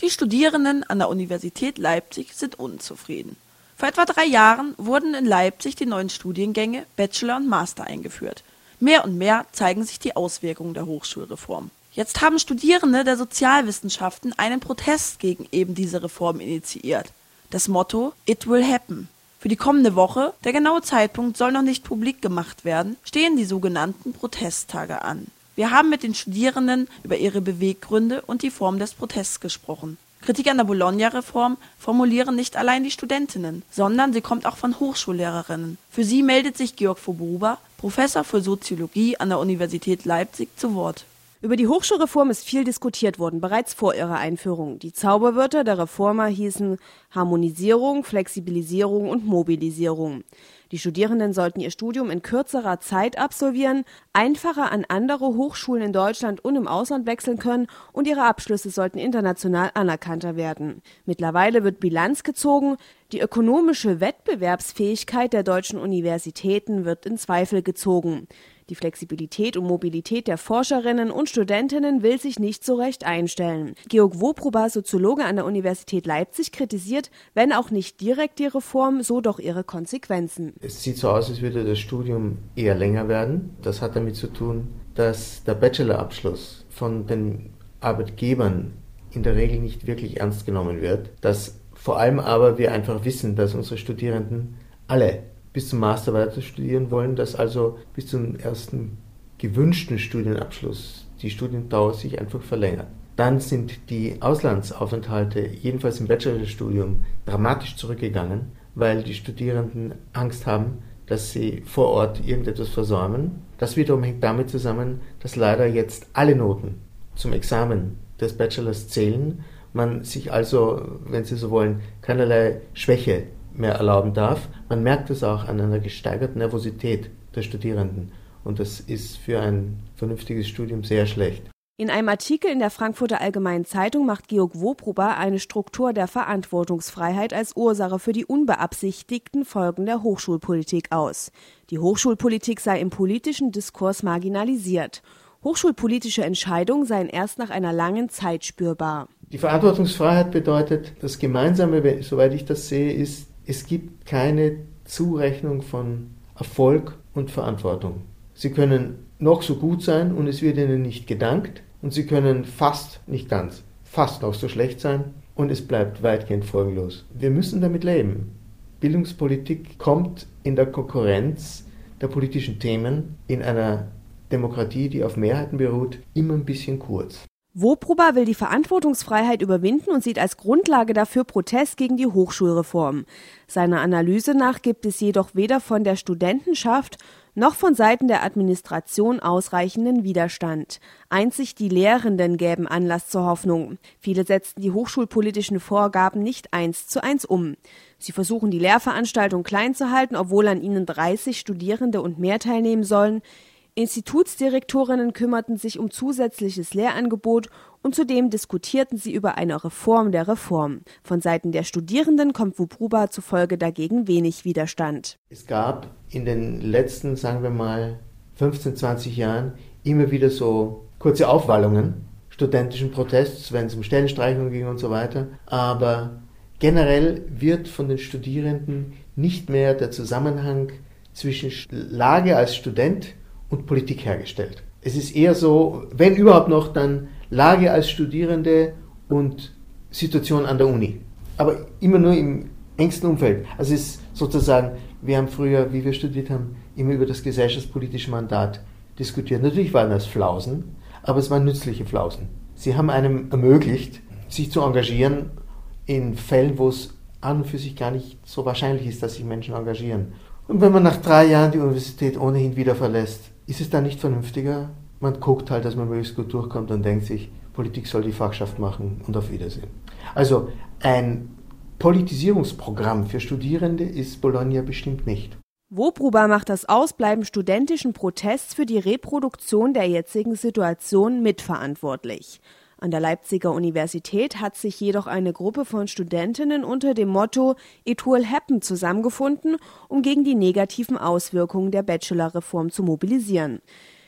Die Studierenden an der Universität Leipzig sind unzufrieden. Vor etwa 3 Jahren wurden in Leipzig die neuen Studiengänge Bachelor und Master eingeführt. Mehr und mehr zeigen sich die Auswirkungen der Hochschulreform. Jetzt haben Studierende der Sozialwissenschaften einen Protest gegen eben diese Reform initiiert. Das Motto "It will happen". Für die kommende Woche, der genaue Zeitpunkt soll noch nicht publik gemacht werden, stehen die sogenannten Protesttage an. Wir haben mit den Studierenden über ihre Beweggründe und die Form des Protests gesprochen. Kritik an der Bologna-Reform formulieren nicht allein die Studentinnen, sondern sie kommt auch von Hochschullehrerinnen. Für sie meldet sich Georg Vobruba, Professor für Soziologie an der Universität Leipzig, zu Wort. Über die Hochschulreform ist viel diskutiert worden, bereits vor ihrer Einführung. Die Zauberwörter der Reformer hießen Harmonisierung, Flexibilisierung und Mobilisierung. Die Studierenden sollten ihr Studium in kürzerer Zeit absolvieren, einfacher an andere Hochschulen in Deutschland und im Ausland wechseln können und ihre Abschlüsse sollten international anerkannter werden. Mittlerweile wird Bilanz gezogen. Die ökonomische Wettbewerbsfähigkeit der deutschen Universitäten wird in Zweifel gezogen. Die Flexibilität und Mobilität der Forscherinnen und Studentinnen will sich nicht so recht einstellen. Georg Vobruba, Soziologe an der Universität Leipzig, kritisiert, wenn auch nicht direkt die Reform, so doch ihre Konsequenzen. Es sieht so aus, als würde das Studium eher länger werden. Das hat damit zu tun, dass der Bachelorabschluss von den Arbeitgebern in der Regel nicht wirklich ernst genommen wird. Dass vor allem aber wir einfach wissen, dass unsere Studierenden alle bis zum Master weiter studieren wollen, dass also bis zum ersten gewünschten Studienabschluss die Studiendauer sich einfach verlängert. Dann sind die Auslandsaufenthalte, jedenfalls im Bachelorstudium, dramatisch zurückgegangen, weil die Studierenden Angst haben, dass sie vor Ort irgendetwas versäumen. Das wiederum hängt damit zusammen, dass leider jetzt alle Noten zum Examen des Bachelors zählen, man sich also, wenn Sie so wollen, keinerlei Schwäche mehr erlauben darf. Man merkt es auch an einer gesteigerten Nervosität der Studierenden und das ist für ein vernünftiges Studium sehr schlecht. In einem Artikel in der Frankfurter Allgemeinen Zeitung macht Georg Vobruba eine Struktur der Verantwortungsfreiheit als Ursache für die unbeabsichtigten Folgen der Hochschulpolitik aus. Die Hochschulpolitik sei im politischen Diskurs marginalisiert. Hochschulpolitische Entscheidungen seien erst nach einer langen Zeit spürbar. Die Verantwortungsfreiheit bedeutet, das Gemeinsame, soweit ich das sehe, ist, es gibt keine Zurechnung von Erfolg und Verantwortung. Sie können noch so gut sein und es wird ihnen nicht gedankt und sie können fast, nicht ganz, fast noch so schlecht sein und es bleibt weitgehend folgenlos. Wir müssen damit leben. Bildungspolitik kommt in der Konkurrenz der politischen Themen in einer Demokratie, die auf Mehrheiten beruht, immer ein bisschen kurz. Vobruba will die Verantwortungsfreiheit überwinden und sieht als Grundlage dafür Protest gegen die Hochschulreform. Seiner Analyse nach gibt es jedoch weder von der Studentenschaft noch von Seiten der Administration ausreichenden Widerstand. Einzig die Lehrenden gäben Anlass zur Hoffnung. Viele setzten die hochschulpolitischen Vorgaben nicht 1:1 um. Sie versuchen, die Lehrveranstaltung klein zu halten, obwohl an ihnen 30 Studierende und mehr teilnehmen sollen. Institutsdirektorinnen kümmerten sich um zusätzliches Lehrangebot und zudem diskutierten sie über eine Reform der Reform. Von Seiten der Studierenden kommt Vobruba zufolge dagegen wenig Widerstand. Es gab in den letzten, sagen wir mal, 15, 20 Jahren immer wieder so kurze Aufwallungen studentischen Protests, wenn es um Stellenstreichungen ging und so weiter. Aber generell wird von den Studierenden nicht mehr der Zusammenhang zwischen Lage als Student und Politik hergestellt. Es ist eher so, wenn überhaupt noch, dann Lage als Studierende und Situation an der Uni. Aber immer nur im engsten Umfeld. Also es ist sozusagen, wir haben früher, wie wir studiert haben, immer über das gesellschaftspolitische Mandat diskutiert. Natürlich waren das Flausen, aber es waren nützliche Flausen. Sie haben einem ermöglicht, sich zu engagieren in Fällen, wo es an und für sich gar nicht so wahrscheinlich ist, dass sich Menschen engagieren. Und wenn man nach 3 Jahren die Universität ohnehin wieder verlässt, ist es dann nicht vernünftiger? Man guckt halt, dass man möglichst gut durchkommt und denkt sich, Politik soll die Fachschaft machen und auf Wiedersehen. Also ein Politisierungsprogramm für Studierende ist Bologna bestimmt nicht. Vobruba macht das Ausbleiben studentischen Protests für die Reproduktion der jetzigen Situation mitverantwortlich. An der Leipziger Universität hat sich jedoch eine Gruppe von Studentinnen unter dem Motto "It will happen" zusammengefunden, um gegen die negativen Auswirkungen der Bachelorreform zu mobilisieren.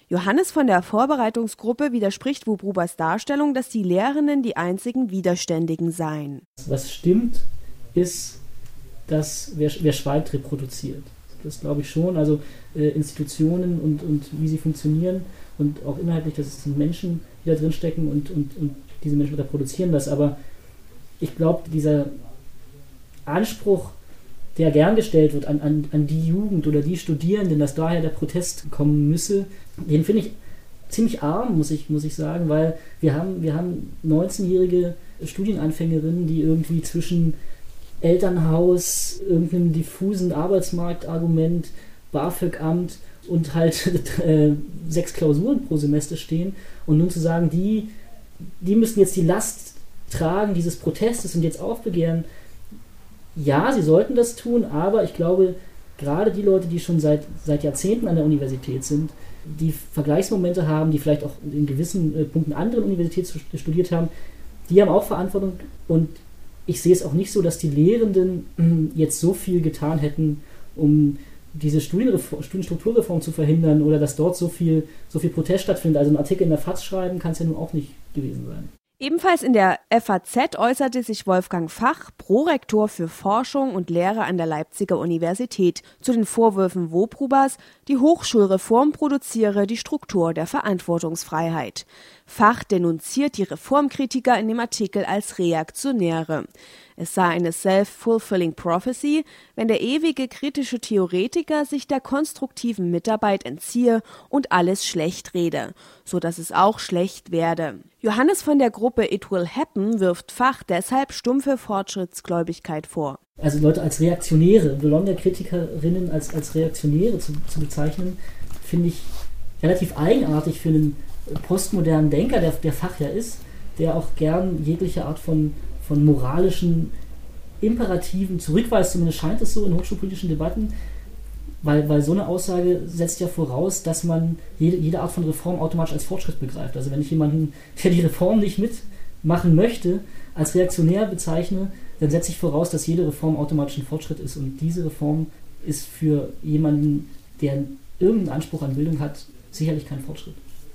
Johannes von der Vorbereitungsgruppe widerspricht Wobrubas Darstellung, dass die Lehrenden die einzigen Widerständigen seien. Was stimmt, ist, dass wer schweigt, reproduziert. Das glaube ich schon. Also Institutionen und wie sie funktionieren und auch inhaltlich, dass es sind Menschen, die da drin stecken und diese Menschen reproduzieren das. Aber ich glaube, dieser Anspruch, der gern gestellt wird an die Jugend oder die Studierenden, dass daher der Protest kommen müsse, den finde ich ziemlich arm, muss ich sagen, weil wir haben 19-jährige Studienanfängerinnen, die irgendwie zwischen Elternhaus, irgendeinem diffusen Arbeitsmarktargument, BAföG-Amt und halt 6 Klausuren pro Semester stehen und nun zu sagen, die müssen jetzt die Last tragen dieses Protestes und jetzt aufbegehren. Ja, sie sollten das tun, aber ich glaube, gerade die Leute, die schon seit Jahrzehnten an der Universität sind, die Vergleichsmomente haben, die vielleicht auch in gewissen Punkten anderen Universitäten studiert haben, die haben auch Verantwortung und ich sehe es auch nicht so, dass die Lehrenden jetzt so viel getan hätten, um diese Studienstrukturreform zu verhindern oder dass dort so viel Protest stattfindet. Also einen Artikel in der FAZ schreiben kann es ja nun auch nicht gewesen sein. Ebenfalls in der FAZ äußerte sich Wolfgang Fach, Prorektor für Forschung und Lehre an der Leipziger Universität, zu den Vorwürfen Wobrubas, die Hochschulreform produziere die Struktur der Verantwortungsfreiheit. Fach denunziert die Reformkritiker in dem Artikel als Reaktionäre. Es sei eine self-fulfilling prophecy, wenn der ewige kritische Theoretiker sich der konstruktiven Mitarbeit entziehe und alles schlecht rede, so dass es auch schlecht werde. Johannes von der Gruppe It Will Happen wirft Fach deshalb stumpfe Fortschrittsgläubigkeit vor. Also Leute als Reaktionäre, Bologna-Kritikerinnen als Reaktionäre zu bezeichnen, finde ich relativ eigenartig für einen postmodernen Denker, der Fach ja ist, der auch gern jegliche Art von moralischen Imperativen zurückweist, zumindest scheint es so in hochschulpolitischen Debatten, weil so eine Aussage setzt ja voraus, dass man jede Art von Reform automatisch als Fortschritt begreift. Also wenn ich jemanden, der die Reform nicht mitmachen möchte, als reaktionär bezeichne, dann setze ich voraus, dass jede Reform automatisch ein Fortschritt ist und diese Reform ist für jemanden, der irgendeinen Anspruch an Bildung hat, sicherlich kein Fortschritt.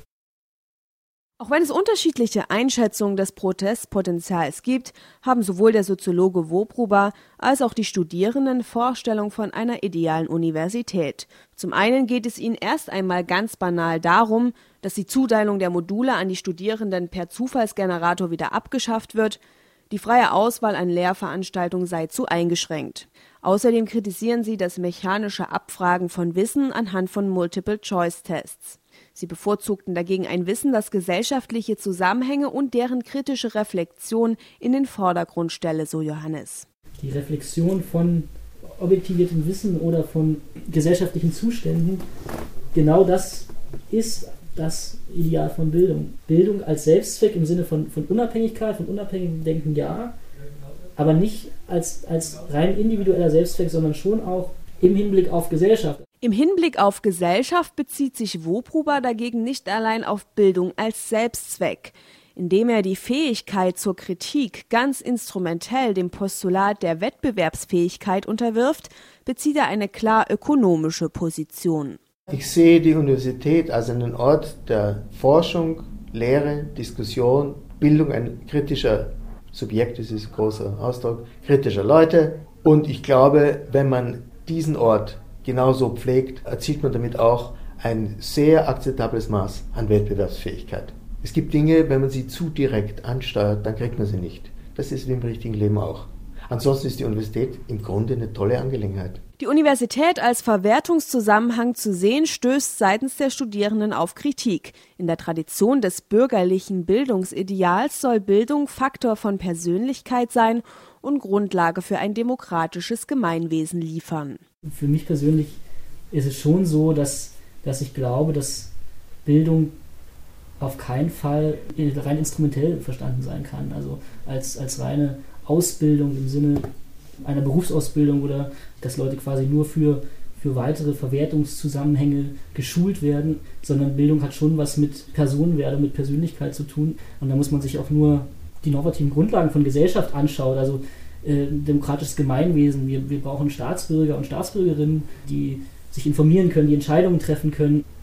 Auch wenn es unterschiedliche Einschätzungen des Protestpotenzials gibt, haben sowohl der Soziologe Wobruba als auch die Studierenden Vorstellung von einer idealen Universität. Zum einen geht es ihnen erst einmal ganz banal darum, dass die Zuteilung der Module an die Studierenden per Zufallsgenerator wieder abgeschafft wird. Die freie Auswahl an Lehrveranstaltungen sei zu eingeschränkt. Außerdem kritisieren sie das mechanische Abfragen von Wissen anhand von Multiple-Choice-Tests. Sie bevorzugten dagegen ein Wissen, das gesellschaftliche Zusammenhänge und deren kritische Reflexion in den Vordergrund stelle, so Johannes. Die Reflexion von objektiviertem Wissen oder von gesellschaftlichen Zuständen, genau das ist das Ideal von Bildung. Bildung als Selbstzweck im Sinne von Unabhängigkeit, von unabhängigem Denken, ja, aber nicht als rein individueller Selbstzweck, sondern schon auch im Hinblick auf Gesellschaft. Im Hinblick auf Gesellschaft bezieht sich Wobruba dagegen nicht allein auf Bildung als Selbstzweck. Indem er die Fähigkeit zur Kritik ganz instrumentell dem Postulat der Wettbewerbsfähigkeit unterwirft, bezieht er eine klar ökonomische Position. Ich sehe die Universität als einen Ort der Forschung, Lehre, Diskussion, Bildung ein kritischer Subjekt, das ist ein großer Ausdruck, kritischer Leute. Und ich glaube, wenn man diesen Ort genauso pflegt, erzielt man damit auch ein sehr akzeptables Maß an Wettbewerbsfähigkeit. Es gibt Dinge, wenn man sie zu direkt ansteuert, dann kriegt man sie nicht. Das ist wie im richtigen Leben auch. Ansonsten ist die Universität im Grunde eine tolle Angelegenheit. Die Universität als Verwertungszusammenhang zu sehen, stößt seitens der Studierenden auf Kritik. In der Tradition des bürgerlichen Bildungsideals soll Bildung Faktor von Persönlichkeit sein und Grundlage für ein demokratisches Gemeinwesen liefern. Für mich persönlich ist es schon so, dass ich glaube, dass Bildung auf keinen Fall rein instrumentell verstanden sein kann. Also als reine Ausbildung im Sinne einer Berufsausbildung oder dass Leute quasi nur für weitere Verwertungszusammenhänge geschult werden, sondern Bildung hat schon was mit Personenwert und mit Persönlichkeit zu tun. Und da muss man sich auch nur die normativen Grundlagen von Gesellschaft anschauen, also demokratisches Gemeinwesen. Wir brauchen Staatsbürger und Staatsbürgerinnen, die sich informieren können, die Entscheidungen treffen können.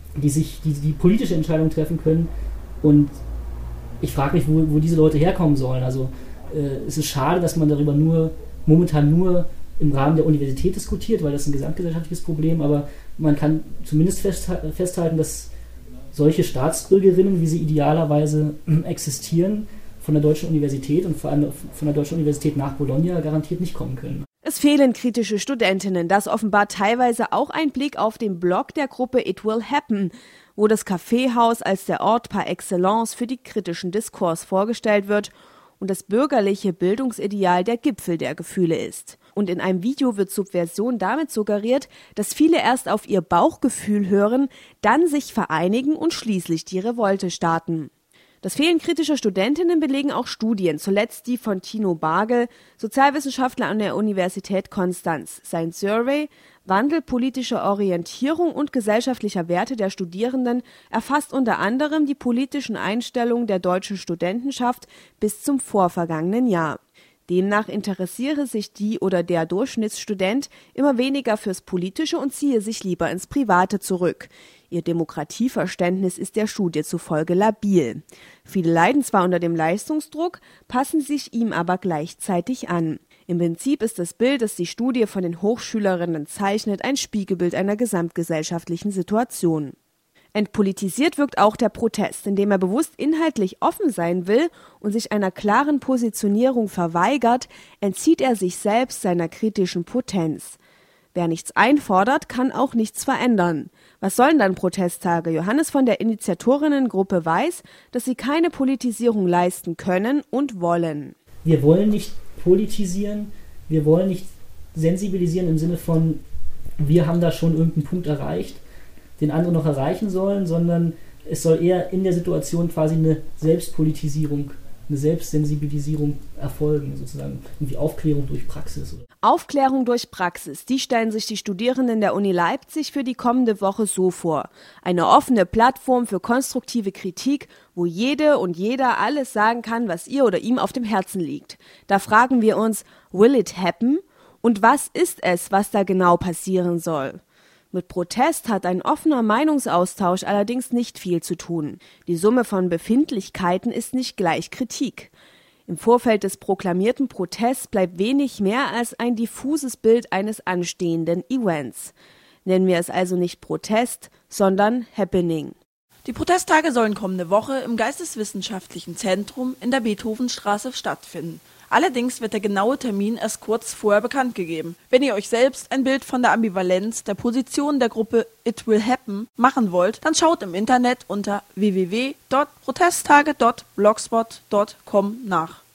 die politische Entscheidungen treffen können. Und ich frage mich, wo diese Leute herkommen sollen. Also es ist schade, dass man darüber momentan nur im Rahmen der Universität diskutiert, weil das ein gesamtgesellschaftliches Problem, aber man kann zumindest festhalten, dass solche Staatsbürgerinnen, wie sie idealerweise existieren, von der Deutschen Universität und vor allem von der Deutschen Universität nach Bologna garantiert nicht kommen können. Es fehlen kritische Studentinnen. Das offenbart teilweise auch ein Blick auf den Blog der Gruppe It Will Happen, wo das Kaffeehaus als der Ort par excellence für die kritischen Diskurs vorgestellt wird und das bürgerliche Bildungsideal der Gipfel der Gefühle ist. Und in einem Video wird Subversion damit suggeriert, dass viele erst auf ihr Bauchgefühl hören, dann sich vereinigen und schließlich die Revolte starten. Das Fehlen kritischer Studentinnen belegen auch Studien, zuletzt die von Tino Bargel, Sozialwissenschaftler an der Universität Konstanz. Sein Survey Wandel politischer Orientierung und gesellschaftlicher Werte der Studierenden erfasst unter anderem die politischen Einstellungen der deutschen Studentenschaft bis zum vorvergangenen Jahr. Demnach interessiere sich die oder der Durchschnittsstudent immer weniger fürs Politische und ziehe sich lieber ins Private zurück. Ihr Demokratieverständnis ist der Studie zufolge labil. Viele leiden zwar unter dem Leistungsdruck, passen sich ihm aber gleichzeitig an. Im Prinzip ist das Bild, das die Studie von den Hochschülerinnen zeichnet, ein Spiegelbild einer gesamtgesellschaftlichen Situation. Entpolitisiert wirkt auch der Protest, indem er bewusst inhaltlich offen sein will und sich einer klaren Positionierung verweigert, entzieht er sich selbst seiner kritischen Potenz. Wer nichts einfordert, kann auch nichts verändern. Was sollen dann Protesttage? Johannes von der Initiatorinnengruppe weiß, dass sie keine Politisierung leisten können und wollen. Wir wollen nicht politisieren, wir wollen nicht sensibilisieren im Sinne von, wir haben da schon irgendeinen Punkt erreicht, den andere noch erreichen sollen, sondern es soll eher in der Situation quasi eine Selbstpolitisierung, eine Selbstsensibilisierung erfolgen, sozusagen irgendwie Aufklärung durch Praxis. Aufklärung durch Praxis, die stellen sich die Studierenden der Uni Leipzig für die kommende Woche so vor. Eine offene Plattform für konstruktive Kritik, wo jede und jeder alles sagen kann, was ihr oder ihm auf dem Herzen liegt. Da fragen wir uns, will it happen? Und was ist es, was da genau passieren soll? Mit Protest hat ein offener Meinungsaustausch allerdings nicht viel zu tun. Die Summe von Befindlichkeiten ist nicht gleich Kritik. Im Vorfeld des proklamierten Protests bleibt wenig mehr als ein diffuses Bild eines anstehenden Events. Nennen wir es also nicht Protest, sondern Happening. Die Protesttage sollen kommende Woche im Geisteswissenschaftlichen Zentrum in der Beethovenstraße stattfinden. Allerdings wird der genaue Termin erst kurz vorher bekannt gegeben. Wenn ihr euch selbst ein Bild von der Ambivalenz der Position der Gruppe It Will Happen machen wollt, dann schaut im Internet unter www.protesttage.blogspot.com nach.